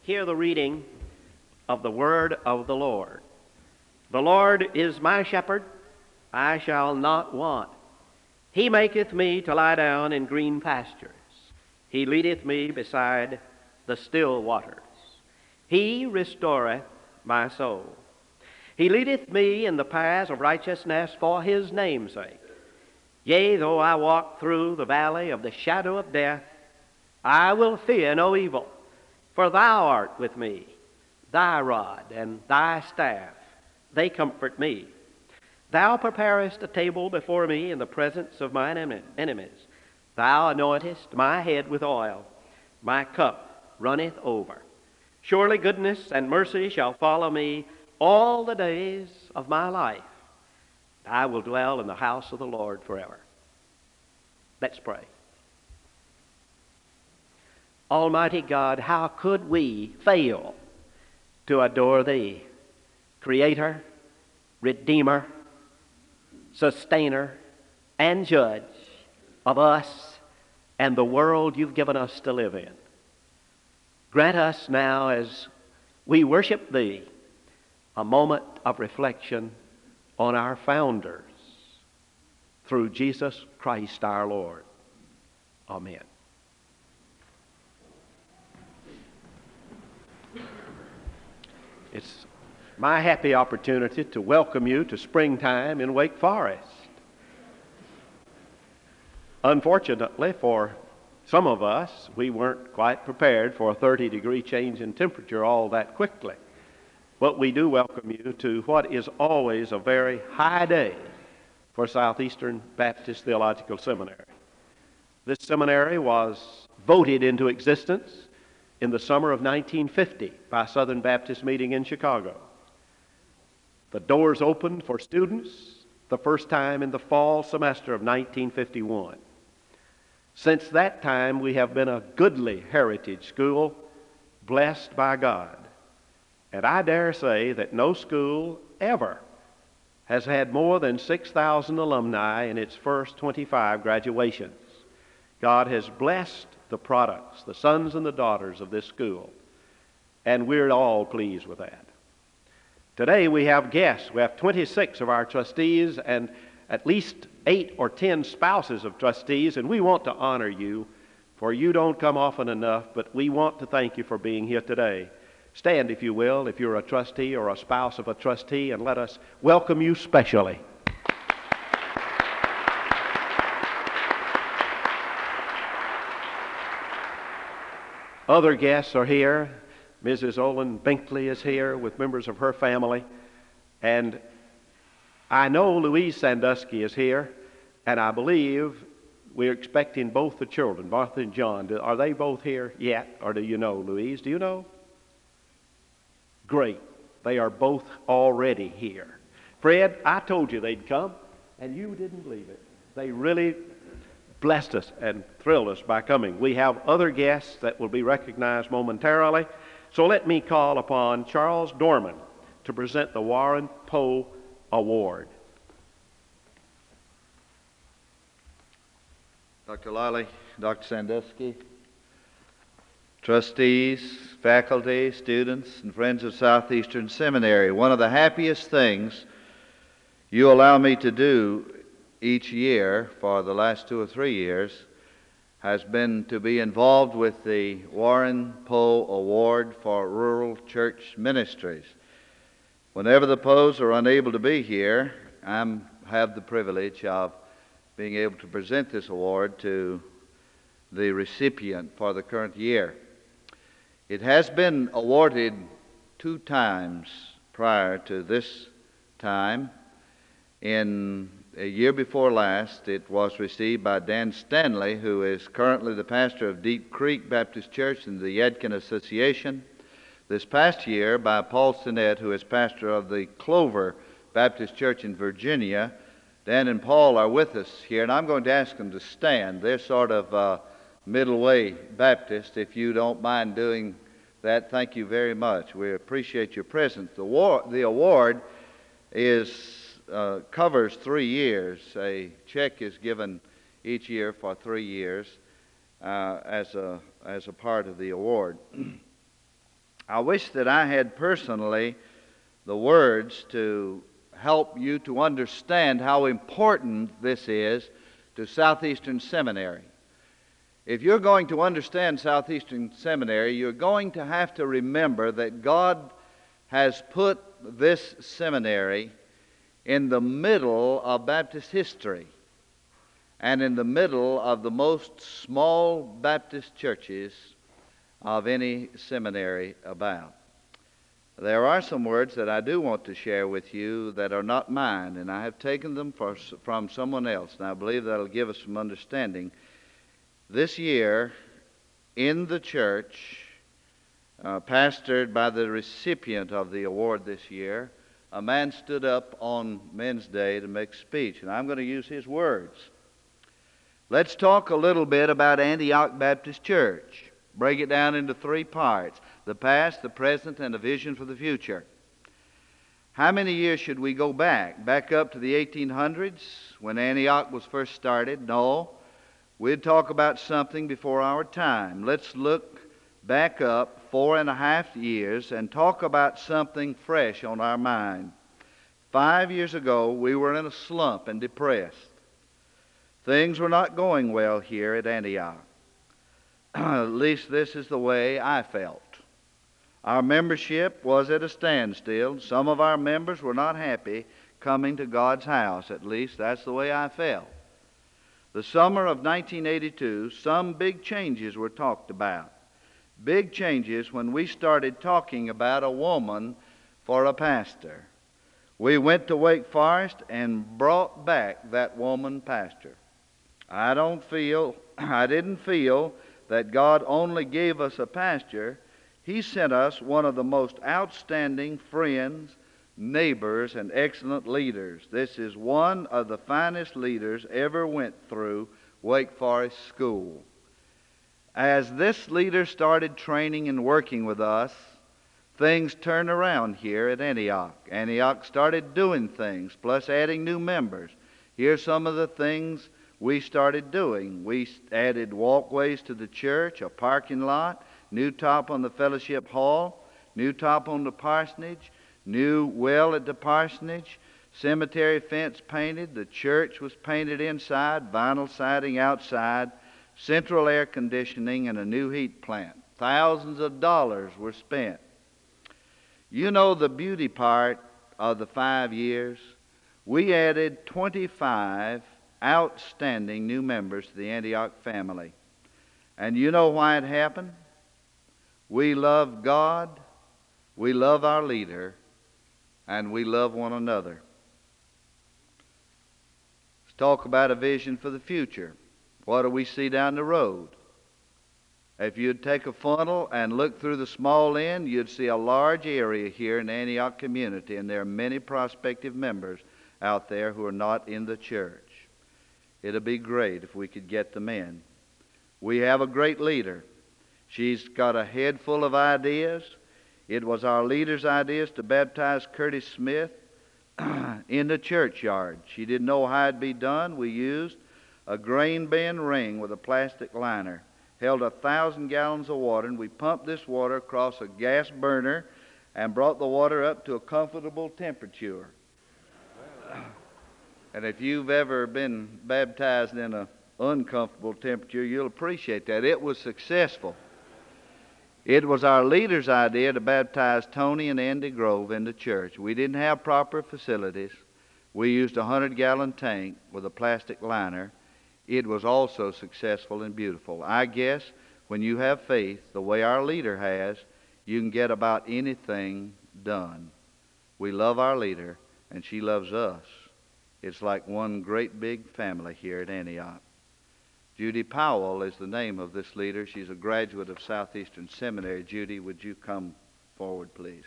Hear the reading of the word of the Lord. The Lord is my shepherd, I shall not want. He maketh me to lie down in green pastures. He leadeth me beside the still waters. He restoreth my soul. He leadeth me in the paths of righteousness for his name's sake. Yea, though I walk through the valley of the shadow of death, I will fear no evil, for thou art with me. Thy rod and thy staff, they comfort me. Thou preparest a table before me in the presence of mine enemies. Thou anointest my head with oil. My cup runneth over. Surely goodness and mercy shall follow me all the days of my life. I will dwell in the house of the Lord forever. Let's pray. Almighty God, how could we fail to adore Thee, Creator, Redeemer, Sustainer, and Judge of us and the world You've given us to live in. Grant us now, as we worship Thee, a moment of reflection on our founders through Jesus Christ our Lord. Amen. It's my happy opportunity to welcome you to springtime in Wake Forest. Unfortunately for some of us, we weren't quite prepared for a 30-degree change in temperature all that quickly. But we do welcome you to what is always a very high day for Southeastern Baptist Theological Seminary. This seminary was voted into existence in the summer of 1950 by Southern Baptist Meeting in Chicago. The doors opened for students the first time in the fall semester of 1951. Since that time, we have been a goodly heritage school, blessed by God. And I dare say that no school ever has had more than 6,000 alumni in its first 25 graduations. God has blessed the products, the sons and the daughters of this school, and we're all pleased with that. Today we have guests. We have 26 of our trustees and at least 8 or 10 spouses of trustees, and we want to honor you, for you don't come often enough, but we want to thank you for being here today. Stand, if you will, if you're a trustee or a spouse of a trustee, and let us welcome you specially. Other guests are here. Mrs. Olin Binkley is here with members of her family. And I know Louise Sandusky is here, and I believe we're expecting both the children, Martha and John. Are they both here yet, or do you know, Louise? Do you know? Great. They are both already here. Fred, I told you they'd come, and you didn't believe it. They really blessed us and thrilled us by coming. We have other guests that will be recognized momentarily. So let me call upon Charles Dorman to present the Warren Poe Award. Dr. Lally, Dr. Sandusky, trustees, faculty, students, and friends of Southeastern Seminary, one of the happiest things you allow me to do each year for the last 2 or 3 years has been to be involved with the Warren Poe Award for Rural Church Ministries. Whenever the Poes are unable to be here, I have the privilege of being able to present this award to the recipient for the current year. It has been awarded 2 times prior to this time. In a year before last, it was received by Dan Stanley, who is currently the pastor of Deep Creek Baptist Church in the Yadkin Association. This past year by Paul Sinnett, who is pastor of the Clover Baptist Church in Virginia. Dan and Paul are with us here, and I'm going to ask them to stand. They're sort of middle way Baptist. If you don't mind doing that, thank you very much. We appreciate your presence. The award covers 3 years. A check is given each year for 3 years as a part of the award. I wish that I had personally the words to help you to understand how important this is to Southeastern Seminary. If you're going to understand Southeastern Seminary, you're going to have to remember that God has put this seminary in the middle of Baptist history and in the middle of the most small Baptist churches of any seminary about. There are some words that I do want to share with you that are not mine, and I have taken them from someone else, and I believe that'll give us some understanding. This year, in the church, pastored by the recipient of the award this year, a man stood up on Men's Day to make a speech, and I'm going to use his words. Let's talk a little bit about Antioch Baptist Church. Break it down into three parts: the past, the present, and a vision for the future. How many years should we go back? Back up to the 1800s when Antioch was first started? No. We'd talk about something before our time. Let's look back up 4.5 years and talk about something fresh on our mind. 5 years ago, we were in a slump and depressed. Things were not going well here at Antioch. At least this is the way I felt. Our membership was at a standstill. Some of our members were not happy coming to God's house. At least that's the way I felt. The summer of 1982, some big changes were talked about. Big changes when we started talking about a woman for a pastor. We went to Wake Forest and brought back that woman pastor. I didn't feel that God only gave us a pastor. He sent us one of the most outstanding friends, neighbors, and excellent leaders. This is one of the finest leaders ever went through Wake Forest School. As this leader started training and working with us, things turned around here at Antioch. Antioch started doing things, plus adding new members. Here's some of the things we started doing. We added walkways to the church, a parking lot, new top on the fellowship hall, new top on the parsonage, new well at the parsonage, cemetery fence painted, the church was painted inside, vinyl siding outside, central air conditioning, and a new heat plant. Thousands of dollars were spent. You know the beauty part of the 5 years? We added 25 outstanding new members to the Antioch family. And you know why it happened? We love God, we love our leader, and we love one another. Let's talk about a vision for the future. What do we see down the road? If you'd take a funnel and look through the small end, you'd see a large area here in the Antioch community, and there are many prospective members out there who are not in the church. It'd be great if we could get them in. We have a great leader. She's got a head full of ideas. It was our leader's ideas to baptize Curtis Smith in the churchyard. She didn't know how it'd be done. We used a grain bin ring with a plastic liner, held 1,000 gallons of water, and we pumped this water across a gas burner and brought the water up to a comfortable temperature. And if you've ever been baptized in an uncomfortable temperature, you'll appreciate that. It was successful. It was our leader's idea to baptize Tony and Andy Grove in the church. We didn't have proper facilities. We used a 100-gallon tank with a plastic liner. It was also successful and beautiful. I guess when you have faith, the way our leader has, you can get about anything done. We love our leader, and she loves us. It's like one great big family here at Antioch. Judy Powell is the name of this leader. She's a graduate of Southeastern Seminary. Judy, would you come forward, please?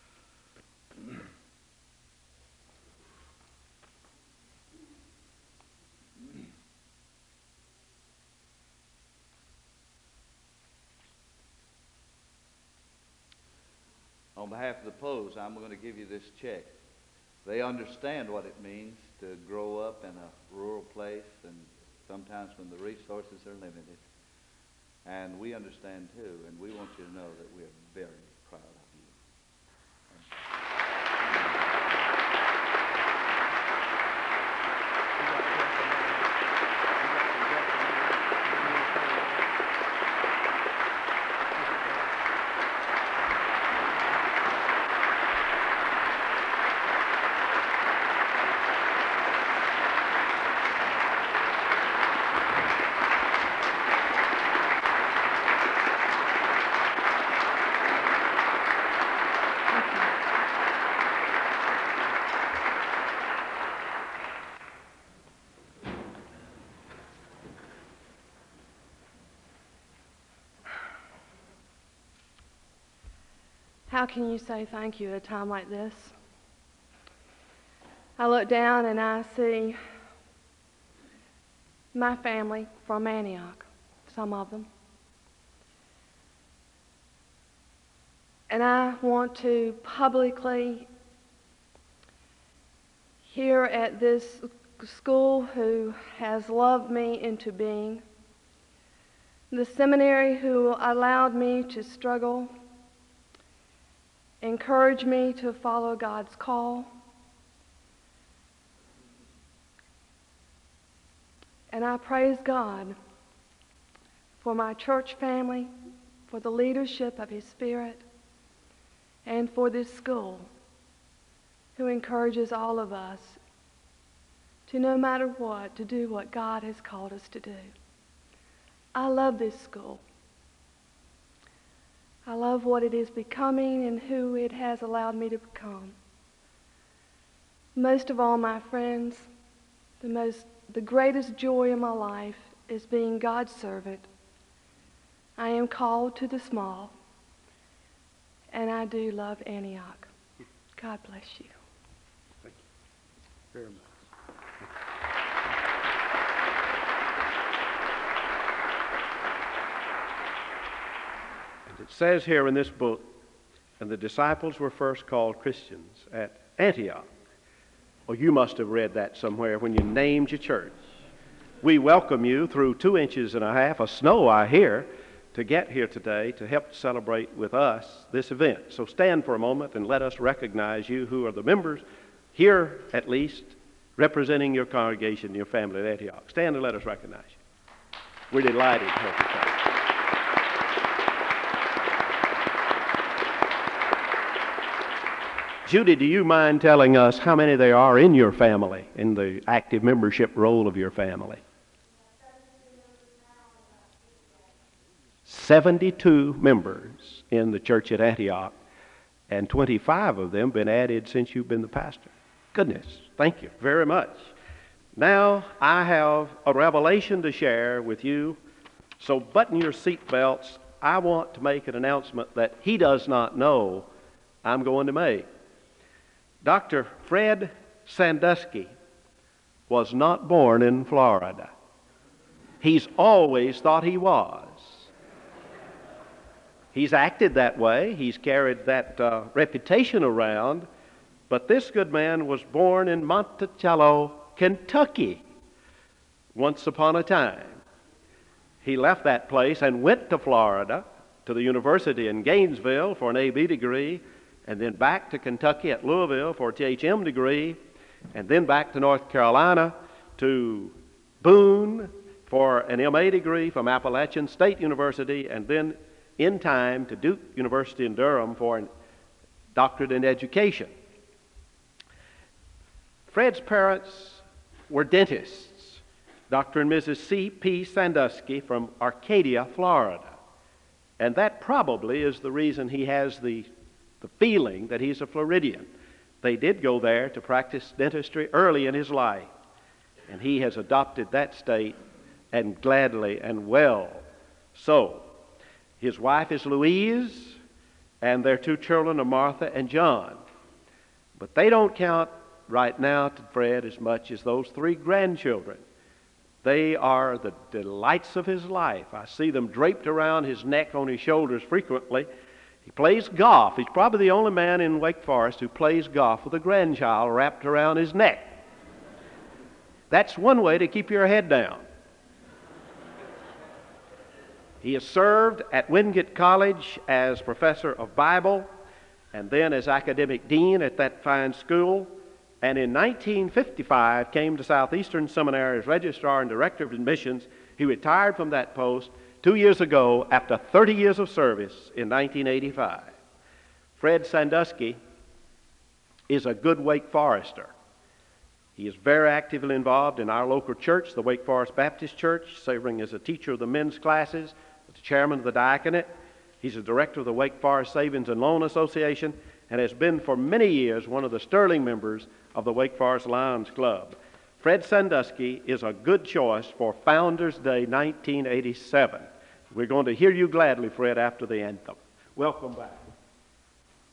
On behalf of the Poes, I'm going to give you this check. They understand what it means to grow up in a rural place, and sometimes when the resources are limited. And we understand too, and we want you to know that we are very proud How can you say thank you at a time like this? I look down and I see my family from Antioch, some of them. And I want to publicly, here at this school who has loved me into being, the seminary who allowed me to struggle, encouraged me to follow God's call, and I praise God for my church family, for the leadership of His Spirit, and for this school who encourages all of us to, no matter what, to do what God has called us to do. I love this school. I love what it is becoming and who it has allowed me to become. Most of all, my friends, the greatest joy in my life is being God's servant. I am called to the small, and I do love Antioch. God bless you. Thank you very much. It says here in this book, and the disciples were first called Christians at Antioch. Well, you must have read that somewhere when you named your church. We welcome you through 2.5 inches of snow, I hear, to get here today to help celebrate with us this event. So stand for a moment and let us recognize you who are the members, here at least, representing your congregation, your family at Antioch. Stand and let us recognize you. We're delighted to have you come. Judy, do you mind telling us how many there are in your family, in the active membership roll of your family? 72 members in the church at Antioch, and 25 of them been added since you've been the pastor. Goodness, thank you very much. Now I have a revelation to share with you, so button your seat belts. I want to make an announcement that he does not know I'm going to make. Dr. Fred Sandusky was not born in Florida. He's always thought he was. He's acted that way. He's carried that reputation around. But this good man was born in Monticello, Kentucky, once upon a time. He left that place and went to Florida, to the university in Gainesville for an A.B. degree, and then back to Kentucky at Louisville for a Th.M. degree, and then back to North Carolina to Boone for an M.A. degree from Appalachian State University, and then in time to Duke University in Durham for a doctorate in education. Fred's parents were dentists, Dr. and Mrs. C.P. Sandusky from Arcadia, Florida. And that probably is the reason he has the feeling that he's a Floridian. They did go there to practice dentistry early in his life, and he has adopted that state, and gladly and well so. His wife is Louise, and their 2 children are Martha and John. But they don't count right now to Fred as much as those 3 grandchildren. They are the delights of his life. I see them draped around his neck, on his shoulders frequently. He plays golf. He's probably the only man in Wake Forest who plays golf with a grandchild wrapped around his neck. That's one way to keep your head down. He has served at Wingate College as professor of Bible and then as academic dean at that fine school. And in 1955 came to Southeastern Seminary as registrar and director of admissions. He retired from that post 2 years ago after 30 years of service in 1985. Fred Sandusky is a good Wake Forester. He is very actively involved in our local church, the Wake Forest Baptist Church, serving as a teacher of the men's classes, the chairman of the diaconate. He's a director of the Wake Forest Savings and Loan Association, and has been for many years one of the sterling members of the Wake Forest Lions Club. Fred Sandusky is a good choice for Founders Day 1987. We're going to hear you gladly, Fred, after the anthem. Welcome back.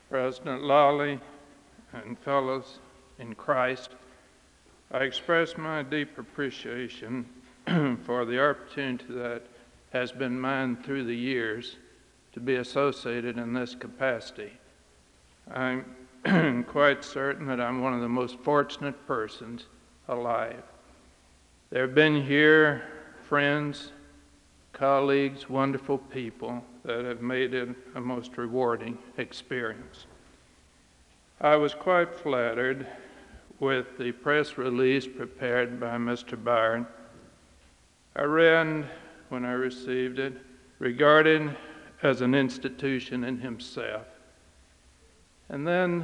President Lawley, and fellows in Christ, I express my deep appreciation for the opportunity that has been mine through the years to be associated in this capacity. I'm quite certain that I'm one of the most fortunate persons alive. There have been here friends, colleagues, wonderful people that have made it a most rewarding experience. I was quite flattered with the press release prepared by Mr. Byron. I read, when I received it, regarded as an institution in himself. And then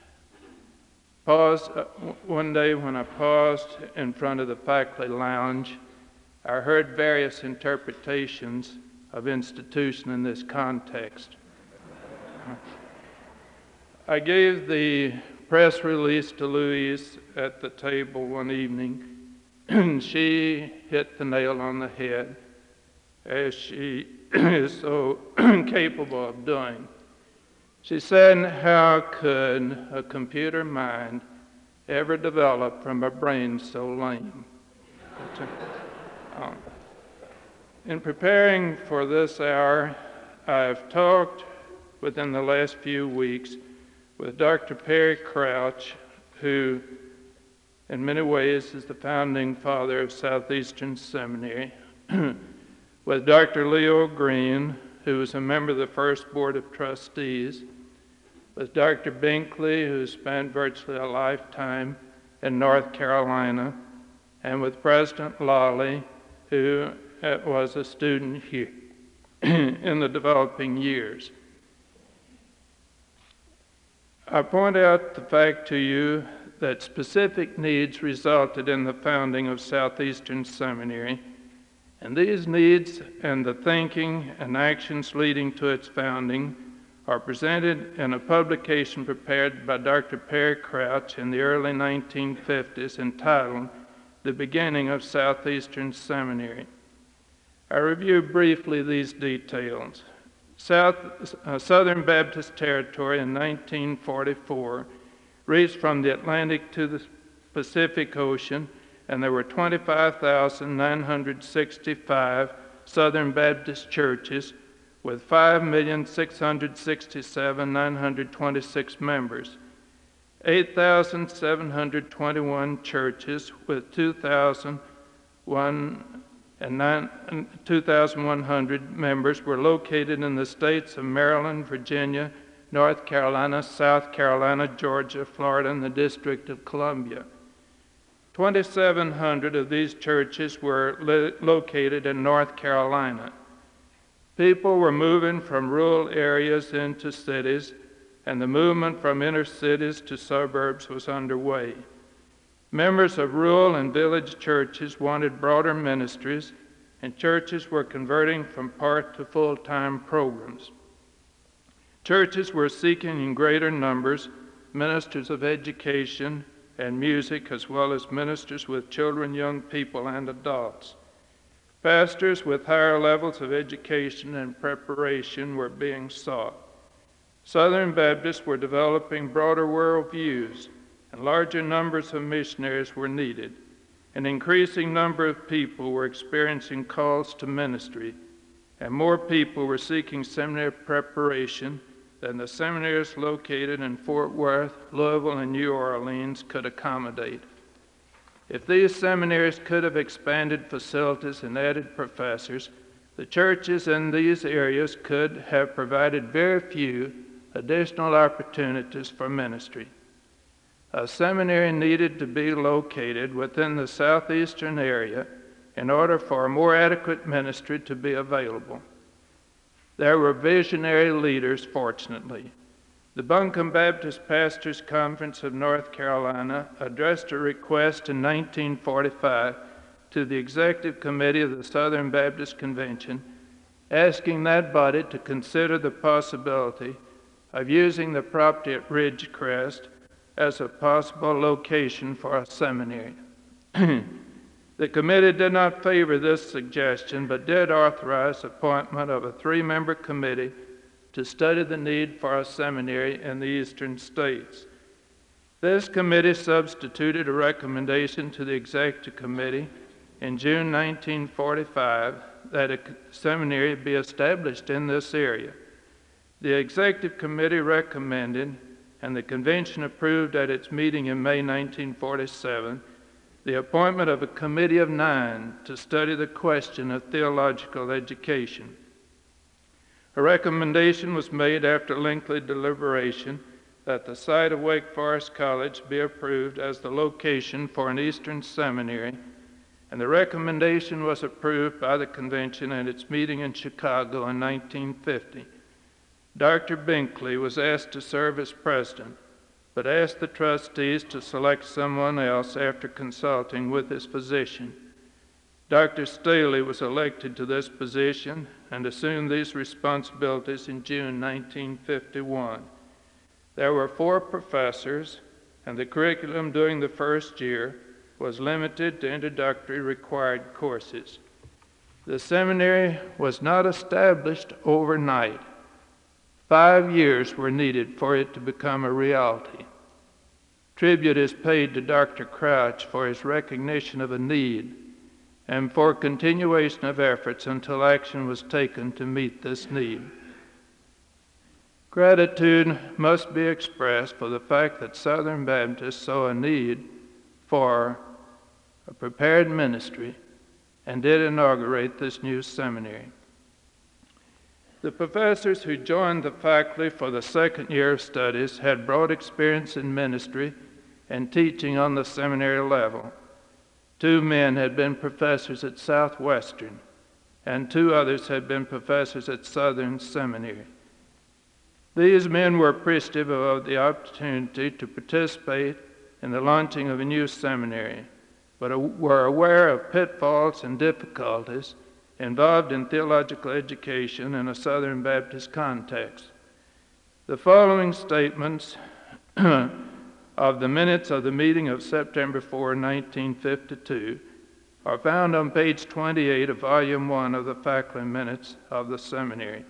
one day when I paused in front of the faculty lounge, I heard various interpretations of institution in this context. I gave the press release to Louise at the table one evening, and she hit the nail on the head, as she is so capable of doing. She said, "How could a computer mind ever develop from a brain so lame?" In preparing for this hour, I've talked within the last few weeks with Dr. Perry Crouch, who in many ways is the founding father of Southeastern Seminary, with Dr. Leo Green, who was a member of the first Board of Trustees, with Dr. Binkley, who spent virtually a lifetime in North Carolina, and with President Lawley, who was a student here in the developing years. I point out the fact to you that specific needs resulted in the founding of Southeastern Seminary, and these needs and the thinking and actions leading to its founding are presented in a publication prepared by Dr. Perry Crouch in the early 1950s entitled The Beginning of Southeastern Seminary. I review briefly these details. Southern Baptist Territory in 1944 reached from the Atlantic to the Pacific Ocean, and there were 25,965 Southern Baptist churches with 5,667,926 members, 8,721 churches with 2,100 members were located in the states of Maryland, Virginia, North Carolina, South Carolina, Georgia, Florida, and the District of Columbia. 2,700 of these churches were located in North Carolina. People were moving from rural areas into cities, and the movement from inner cities to suburbs was underway. Members of rural and village churches wanted broader ministries, and churches were converting from part to full-time programs. Churches were seeking in greater numbers ministers of education and music, as well as ministers with children, young people, and adults. Pastors with higher levels of education and preparation were being sought. Southern Baptists were developing broader worldviews, and larger numbers of missionaries were needed. An increasing number of people were experiencing calls to ministry, and more people were seeking seminary preparation than the seminaries located in Fort Worth, Louisville, and New Orleans could accommodate. If these seminaries could have expanded facilities and added professors, the churches in these areas could have provided very few additional opportunities for ministry. A seminary needed to be located within the southeastern area in order for a more adequate ministry to be available. There were visionary leaders, fortunately. The Buncombe Baptist Pastors Conference of North Carolina addressed a request in 1945 to the Executive Committee of the Southern Baptist Convention, asking that body to consider the possibility of using the property at Ridgecrest as a possible location for a seminary. The committee did not favor this suggestion, but did authorize appointment of a 3-member committee to study the need for a seminary in the eastern states. This committee substituted a recommendation to the Executive Committee in June 1945 that a seminary be established in this area. The Executive Committee recommended, and the Convention approved at its meeting in May 1947, the appointment of a committee of 9 to study the question of theological education. A recommendation was made after lengthy deliberation that the site of Wake Forest College be approved as the location for an Eastern seminary, and the recommendation was approved by the Convention at its meeting in Chicago in 1950. Dr. Binkley was asked to serve as president, but asked the trustees to select someone else after consulting with his physician. Dr. Staley was elected to this position and assumed these responsibilities in June 1951. There were 4 professors, and the curriculum during the first year was limited to introductory required courses. The seminary was not established overnight. 5 years were needed for it to become a reality. Tribute is paid to Dr. Crouch for his recognition of a need and for continuation of efforts until action was taken to meet this need. Gratitude must be expressed for the fact that Southern Baptists saw a need for a prepared ministry and did inaugurate this new seminary. The professors who joined the faculty for the second year of studies had broad experience in ministry and teaching on the seminary level. 2 men had been professors at Southwestern, and 2 others had been professors at Southern Seminary. These men were appreciative of the opportunity to participate in the launching of a new seminary, but were aware of pitfalls and difficulties involved in theological education in a Southern Baptist context. The following statements of the minutes of the meeting of September 4, 1952, are found on page 28 of Volume 1 of the faculty minutes of the seminary.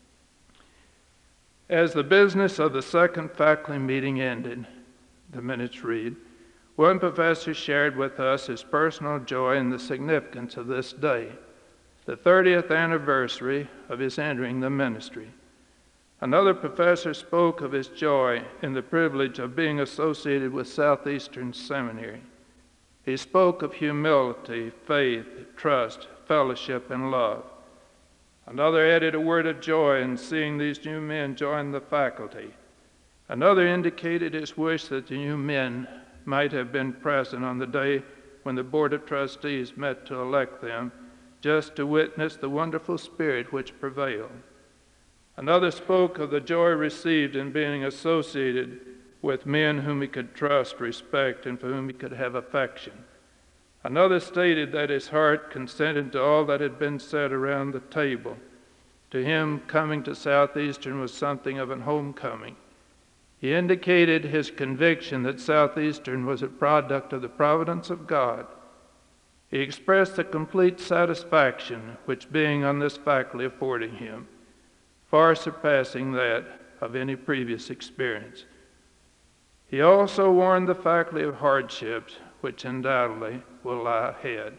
As the business of the second faculty meeting ended, the minutes read, one professor shared with us his personal joy in the significance of this day, the 30th anniversary of his entering the ministry. Another professor spoke of his joy in the privilege of being associated with Southeastern Seminary. He spoke of humility, faith, trust, fellowship, and love. Another added a word of joy in seeing these new men join the faculty. Another indicated his wish that the new men might have been present on the day when the Board of Trustees met to elect them, just to witness the wonderful spirit which prevailed. Another spoke of the joy received in being associated with men whom he could trust, respect, and for whom he could have affection. Another stated that his heart consented to all that had been said around the table. To him, coming to Southeastern was something of an homecoming. He indicated his conviction that Southeastern was a product of the providence of God. He expressed the complete satisfaction which being on this faculty afforded him, far surpassing that of any previous experience. He also warned the faculty of hardships which undoubtedly will lie ahead.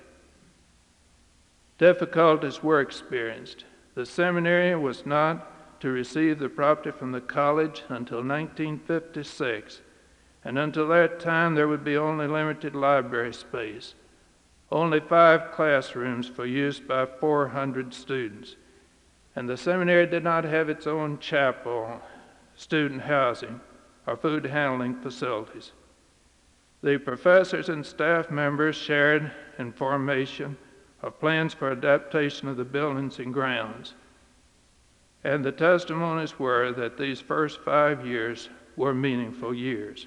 Difficulties were experienced. The seminary was not to receive the property from the college until 1956, and until that time there would be only limited library space, only 5 classrooms for use by 400 students, and the seminary did not have its own chapel, student housing, or food handling facilities. The professors and staff members shared information of plans for adaptation of the buildings and grounds, and the testimonies were that these first 5 years were meaningful years.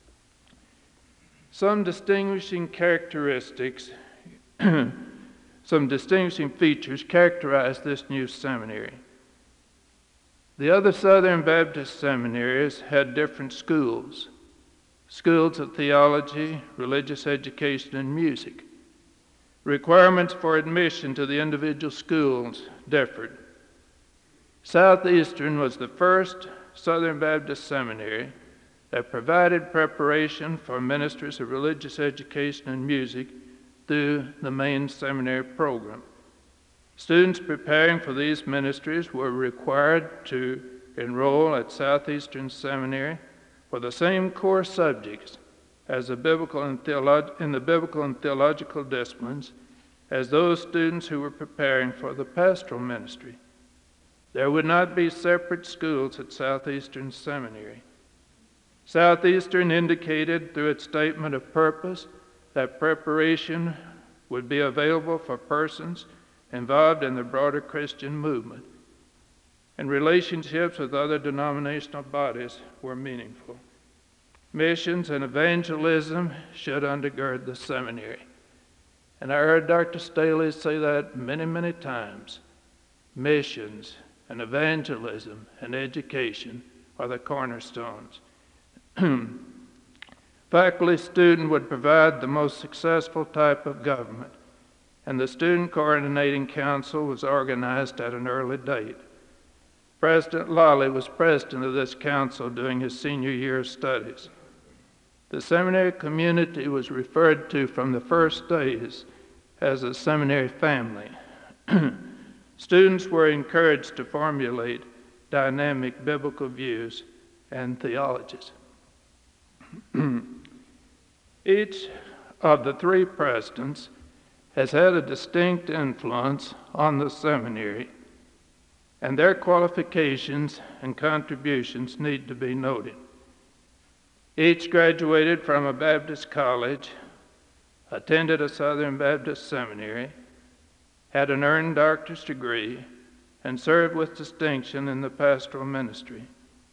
Some distinguishing characteristics, some distinguishing features characterize this new seminary. The other Southern Baptist seminaries had different schools of theology, religious education, and music. Requirements for admission to the individual schools differed. Southeastern was the first Southern Baptist seminary that provided preparation for ministers of religious education and music through the main seminary program. Students preparing for these ministries were required to enroll at Southeastern Seminary for the same core subjects as in the biblical and theological disciplines as those students who were preparing for the pastoral ministry. There would not be separate schools at Southeastern Seminary. Southeastern indicated through its statement of purpose that preparation would be available for persons involved in the broader Christian movement, and relationships with other denominational bodies were meaningful. Missions and evangelism should undergird the seminary. And I heard Dr. Staley say that many, many times. Missions and evangelism and education are the cornerstones. Faculty student would provide the most successful type of government, and the Student Coordinating Council was organized at an early date. President Lolly was president of this council during his senior year of studies. The seminary community was referred to from the first days as a seminary family. Students were encouraged to formulate dynamic biblical views and theologies. Each of the three presidents has had a distinct influence on the seminary, and their qualifications and contributions need to be noted. Each graduated from a Baptist college, attended a Southern Baptist seminary, had an earned doctor's degree, and served with distinction in the pastoral ministry.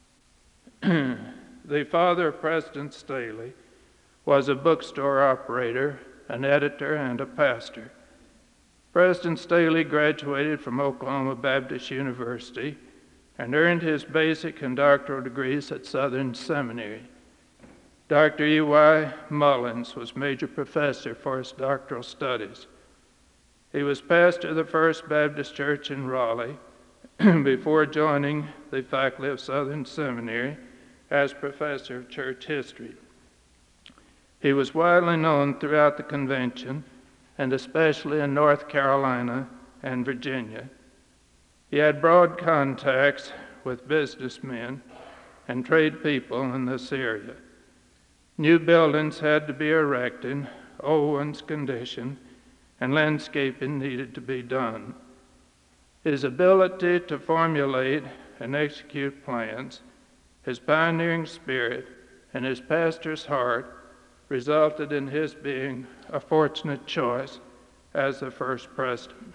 The father of President Staley was a bookstore operator, an editor, and a pastor. President Staley graduated from Oklahoma Baptist University and earned his basic and doctoral degrees at Southern Seminary. Dr. E.Y. Mullins was major professor for his doctoral studies. He was pastor of the First Baptist Church in Raleigh before joining the faculty of Southern Seminary as professor of church history. He was widely known throughout the convention, and especially in North Carolina and Virginia. He had broad contacts with businessmen and trade people in this area. New buildings had to be erected, old ones conditioned, and landscaping needed to be done. His ability to formulate and execute plans, his pioneering spirit, and his pastor's heart resulted in his being a fortunate choice as the first president.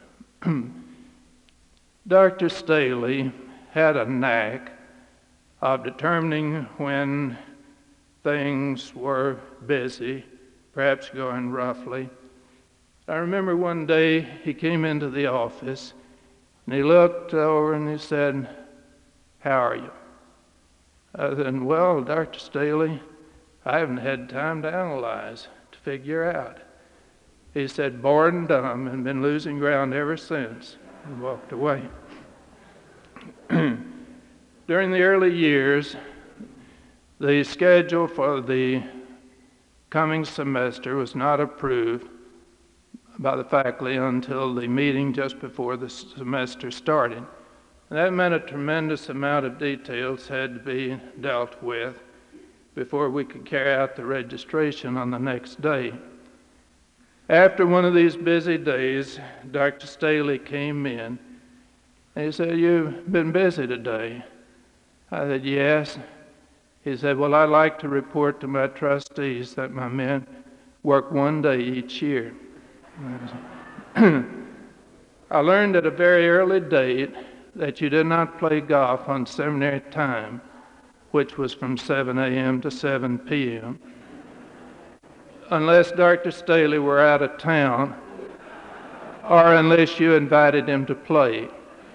Dr. Staley had a knack of determining when things were busy, perhaps going roughly. I remember one day he came into the office and he looked over and he said, "How are you?" I said, "Well, Dr. Staley, I haven't had time to analyze, to figure out." He said, "Bored and dumb, and been losing ground ever since," and walked away. During the early years, the schedule for the coming semester was not approved by the faculty until the meeting just before the semester started. And that meant a tremendous amount of details had to be dealt with before we could carry out the registration on the next day. After one of these busy days, Dr. Staley came in and he said, "You've been busy today." I said, "Yes." He said, "Well, I'd like to report to my trustees that my men work one day each year." I learned at a very early date that you did not play golf on seminary time, which was from 7 a.m. to 7 p.m., unless Dr. Staley were out of town or unless you invited him to play.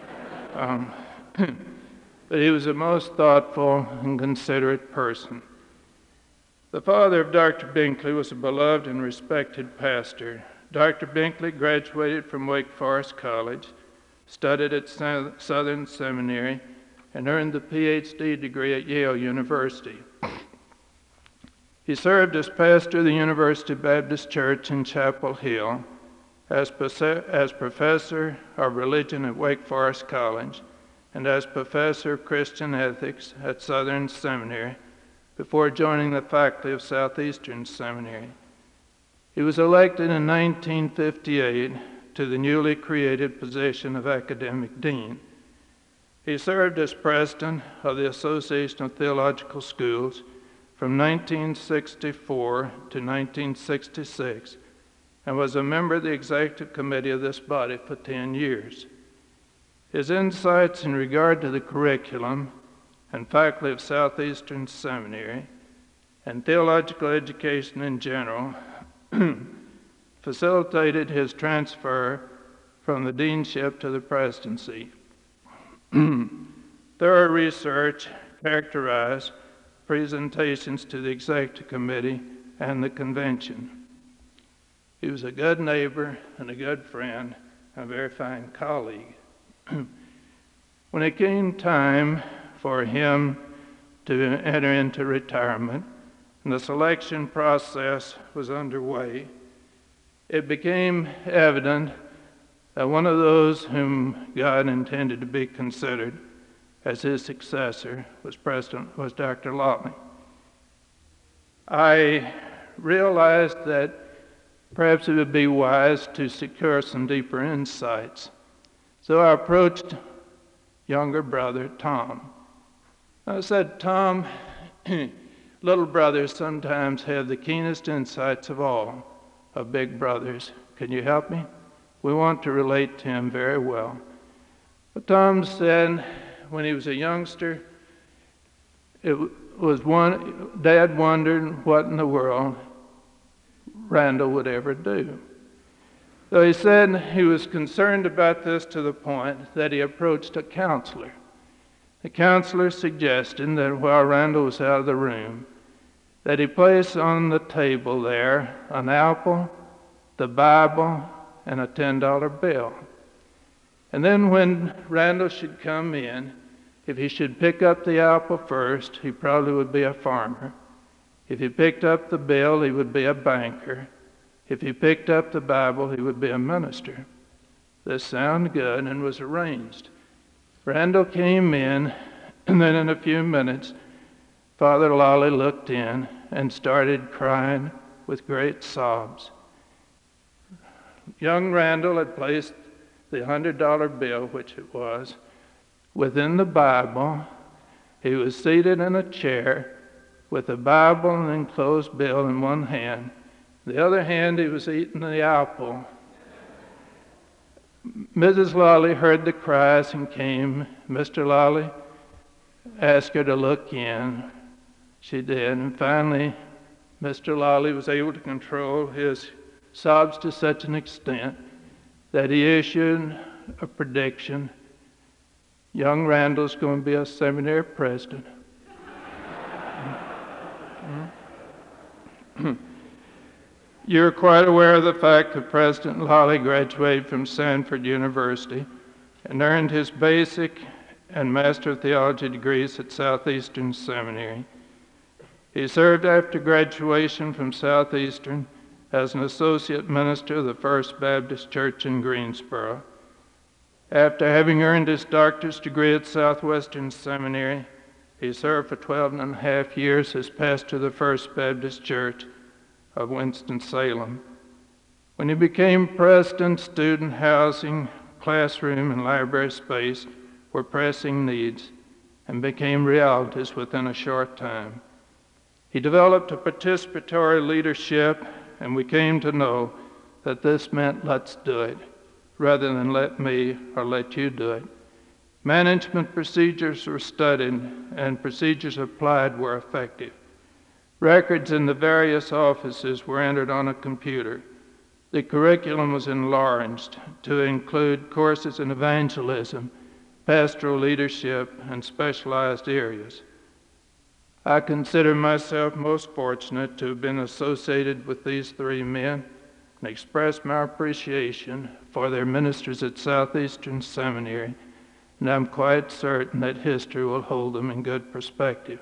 But he was a most thoughtful and considerate person. The father of Dr. Binkley was a beloved and respected pastor. Dr. Binkley graduated from Wake Forest College, studied at Southern Seminary, and earned the PhD degree at Yale University. He served as pastor of the University Baptist Church in Chapel Hill, as professor of religion at Wake Forest College, and as professor of Christian ethics at Southern Seminary, before joining the faculty of Southeastern Seminary. He was elected in 1958 to the newly created position of academic dean. He served as president of the Association of Theological Schools from 1964 to 1966 and was a member of the executive committee of this body for 10 years. His insights in regard to the curriculum and faculty of Southeastern Seminary and theological education in general facilitated his transfer from the deanship to the presidency. Thorough research characterized presentations to the executive committee and the convention. He was a good neighbor and a good friend and a very fine colleague. When it came time for him to enter into retirement and the selection process was underway, it became evident that one of those whom God intended to be considered as his successor was Dr. Lawley. I realized that perhaps it would be wise to secure some deeper insights. So I approached younger brother Tom. I said, Tom, little brothers sometimes have the keenest insights of all of big brothers. Can you help me? We want to relate to him very well. But Tom said when he was a youngster, Dad wondered what in the world Randall would ever do. So he said he was concerned about this to the point that he approached a counselor. The counselor suggested that while Randall was out of the room, that he place on the table there an apple, the Bible, and a $10 bill. And then when Randall should come in, if he should pick up the apple first, he probably would be a farmer. If he picked up the bill, he would be a banker. If he picked up the Bible, he would be a minister. This sounded good and was arranged. Randall came in, and then in a few minutes, Father Lawley looked in and started crying with great sobs. Young Randall had placed the $100 bill, which it was, within the Bible. He was seated in a chair with the Bible and enclosed bill in one hand. The other hand, he was eating the apple. Mrs. Lawley heard the cries and came. Mr. Lawley asked her to look in. She did, and finally, Mr. Lawley was able to control his sobs to such an extent that he issued a prediction. Young Randall's going to be a seminary president. You're quite aware of the fact that President Lawley graduated from Sanford University and earned his basic and Master of Theology degrees at Southeastern Seminary. He served after graduation from Southeastern as an associate minister of the First Baptist Church in Greensboro. After having earned his doctor's degree at Southwestern Seminary, he served for 12 and a half years as pastor of the First Baptist Church of Winston-Salem. When he became president, student housing, classroom, and library space were pressing needs and became realities within a short time. He developed a participatory leadership, and we came to know that this meant let's do it, rather than let me or let you do it. Management procedures were studied, and procedures applied were effective. Records in the various offices were entered on a computer. The curriculum was enlarged to include courses in evangelism, pastoral leadership, and specialized areas. I consider myself most fortunate to have been associated with these three men and express my appreciation for their ministers at Southeastern Seminary, and I'm quite certain that history will hold them in good perspective.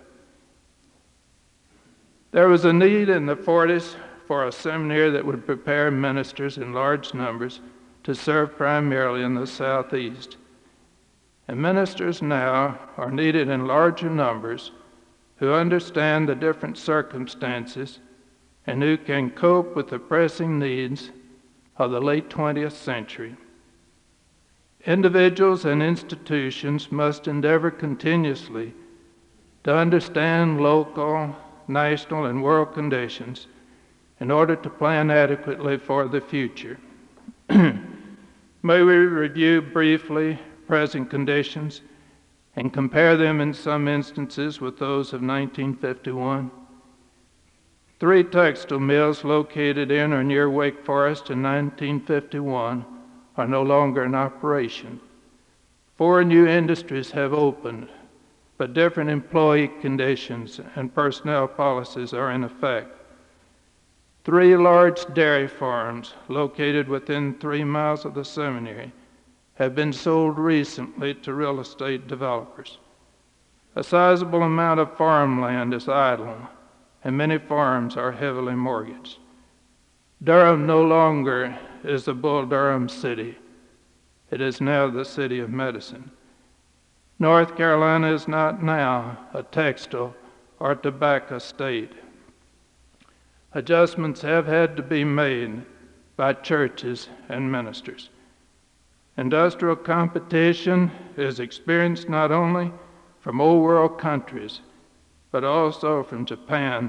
There was a need in the 40s for a seminary that would prepare ministers in large numbers to serve primarily in the Southeast. And ministers now are needed in larger numbers who understand the different circumstances and who can cope with the pressing needs of the late 20th century. Individuals and institutions must endeavor continuously to understand local, national, and world conditions in order to plan adequately for the future. May we review briefly present conditions and compare them in some instances with those of 1951. 3 textile mills located in or near Wake Forest in 1951 are no longer in operation. 4 new industries have opened, but different employee conditions and personnel policies are in effect. 3 large dairy farms located within 3 miles of the seminary have been sold recently to real estate developers. A sizable amount of farmland is idle, and many farms are heavily mortgaged. Durham no longer is the Bull Durham city. It is now the city of medicine. North Carolina is not now a textile or tobacco state. Adjustments have had to be made by churches and ministers. Industrial competition is experienced not only from old world countries, but also from Japan,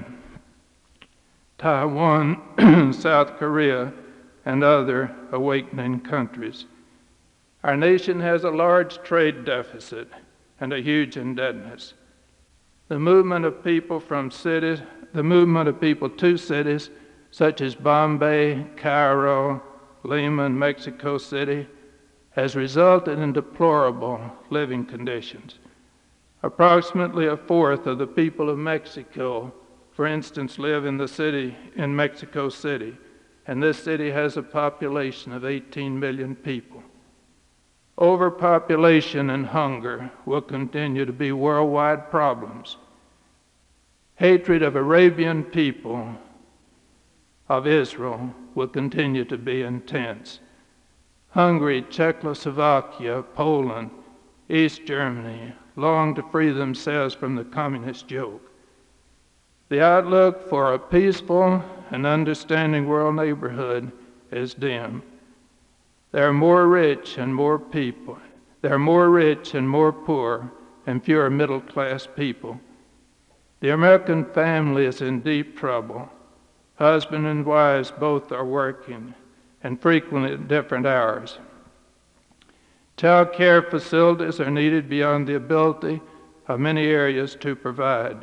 Taiwan, South Korea, and other awakening countries. Our nation has a large trade deficit and a huge indebtedness. The movement of people to cities such as Bombay, Cairo, Lima, and Mexico City has resulted in deplorable living conditions. Approximately 1/4 of the people of Mexico, for instance, live in Mexico City, and this city has a population of 18 million people. Overpopulation and hunger will continue to be worldwide problems. Hatred of Arabian people of Israel will continue to be intense. Hungary, Czechoslovakia, Poland, East Germany long to free themselves from the communist yoke. The outlook for a peaceful and understanding world neighborhood is dim. There are more rich and more people. There are more rich and more poor, and fewer middle-class people. The American family is in deep trouble. Husband and wives both are working, and frequently at different hours. Child care facilities are needed beyond the ability of many areas to provide.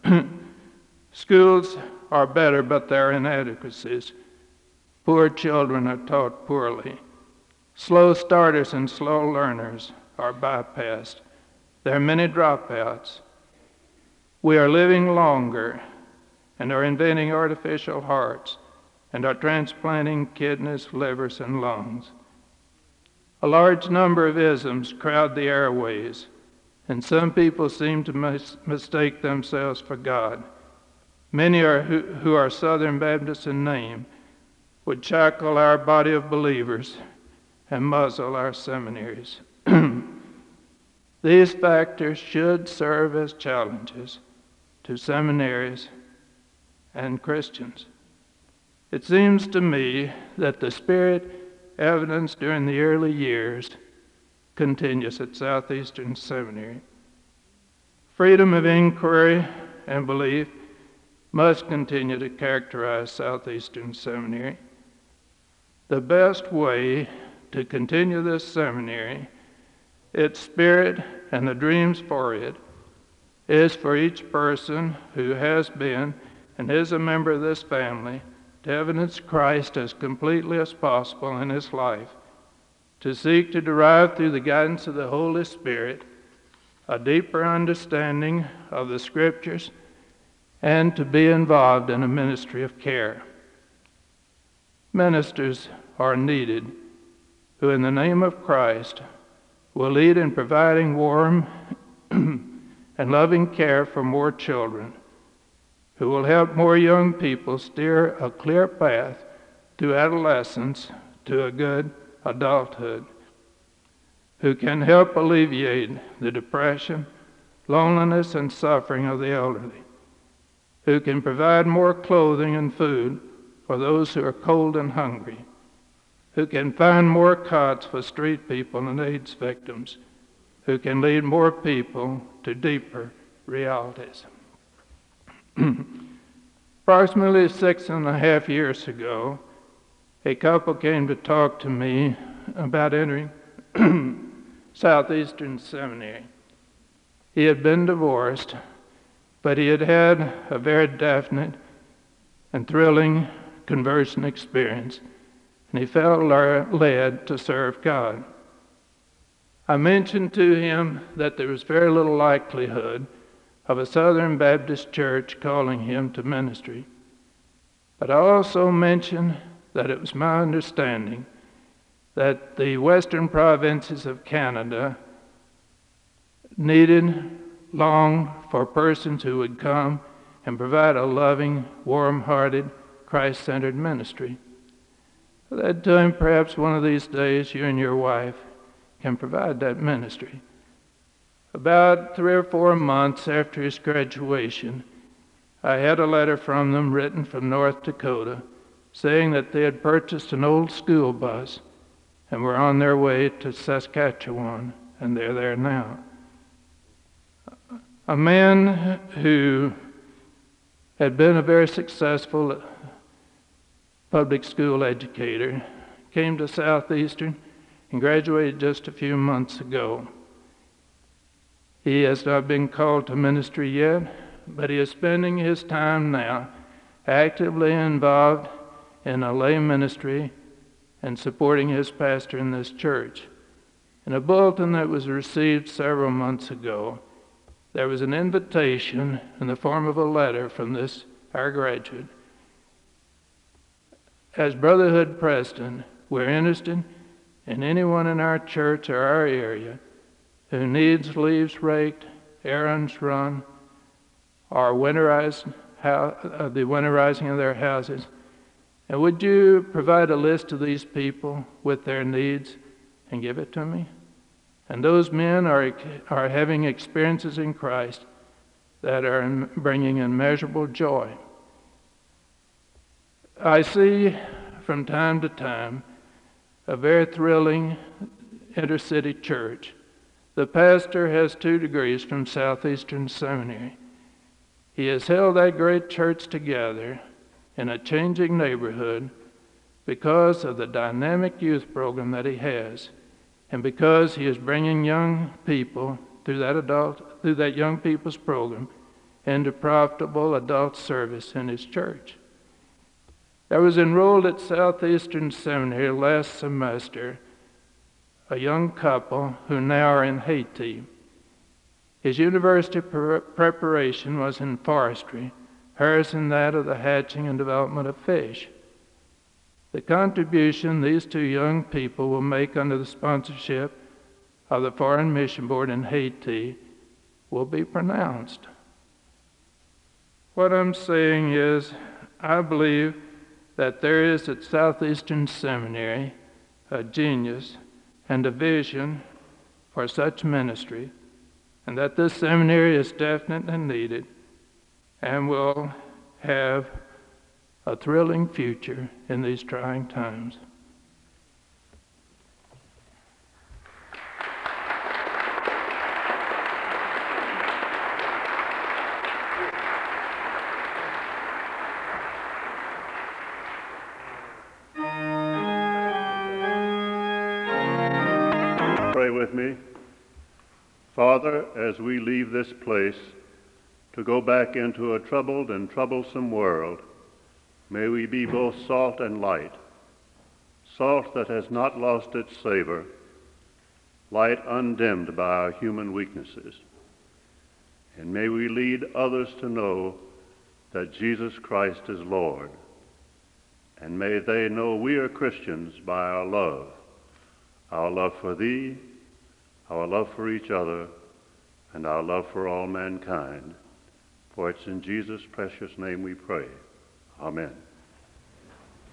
Schools are better, but there are inadequacies. Poor children are taught poorly. Slow starters and slow learners are bypassed. There are many dropouts. We are living longer and are inventing artificial hearts and are transplanting kidneys, livers, and lungs. A large number of isms crowd the airways, and some people seem to mistake themselves for God. Many who are Southern Baptists in name would shackle our body of believers and muzzle our seminaries. These factors should serve as challenges to seminaries and Christians. It seems to me that the spirit evidenced during the early years continues at Southeastern Seminary. Freedom of inquiry and belief must continue to characterize Southeastern Seminary. The best way to continue this seminary, its spirit, and the dreams for it, is for each person who has been and is a member of this family to evidence Christ as completely as possible in his life, to seek to derive through the guidance of the Holy Spirit a deeper understanding of the Scriptures, and to be involved in a ministry of care. Ministers are needed who, in the name of Christ, will lead in providing warm and loving care for more children, who will help more young people steer a clear path through adolescence to a good adulthood, who can help alleviate the depression, loneliness, and suffering of the elderly, who can provide more clothing and food for those who are cold and hungry, who can find more cots for street people and AIDS victims, who can lead more people to deeper realities. Approximately 6.5 years ago, a couple came to talk to me about entering Southeastern Seminary. He had been divorced, but he had had a very definite and thrilling conversion experience, and he felt led to serve God. I mentioned to him that there was very little likelihood of a Southern Baptist church calling him to ministry, but I also mentioned that it was my understanding that the western provinces of Canada longed for persons who would come and provide a loving, warm-hearted, Christ-centered ministry. I said to him, perhaps one of these days you and your wife can provide that ministry. About 3 or 4 months after his graduation, I had a letter from them written from North Dakota saying that they had purchased an old school bus and were on their way to Saskatchewan, and they're there now. A man who had been a very successful public school educator came to Southeastern and graduated just a few months ago. He has not been called to ministry yet, but he is spending his time now actively involved in a lay ministry and supporting his pastor in this church. In a bulletin that was received several months ago, there was an invitation in the form of a letter from our graduate. As Brotherhood Preston, we're interested in anyone in our church or our area who needs leaves raked, errands run, or the winterizing of their houses. And would you provide a list of these people with their needs and give it to me? And those men are having experiences in Christ that are bringing immeasurable joy. I see from time to time a very thrilling intercity church. The pastor has 2 degrees from Southeastern Seminary. He has held that great church together in a changing neighborhood because of the dynamic youth program that he has, and because he is bringing young people through that young people's program into profitable adult service in his church. I was enrolled at Southeastern Seminary last semester, a young couple who now are in Haiti. His university preparation was in forestry, hers in that of the hatching and development of fish. The contribution these 2 young people will make under the sponsorship of the Foreign Mission Board in Haiti will be pronounced. What I'm saying is, I believe that there is at Southeastern Seminary a genius and a vision for such ministry, and that this seminary is definitely needed and will have a thrilling future in these trying times. Pray with me. Father, as we leave this place to go back into a troubled and troublesome world, may we be both salt and light, salt that has not lost its savor, light undimmed by our human weaknesses. And may we lead others to know that Jesus Christ is Lord, and may they know we are Christians by our love for thee, our love for each other, and our love for all mankind. For it's in Jesus' precious name we pray. Amen.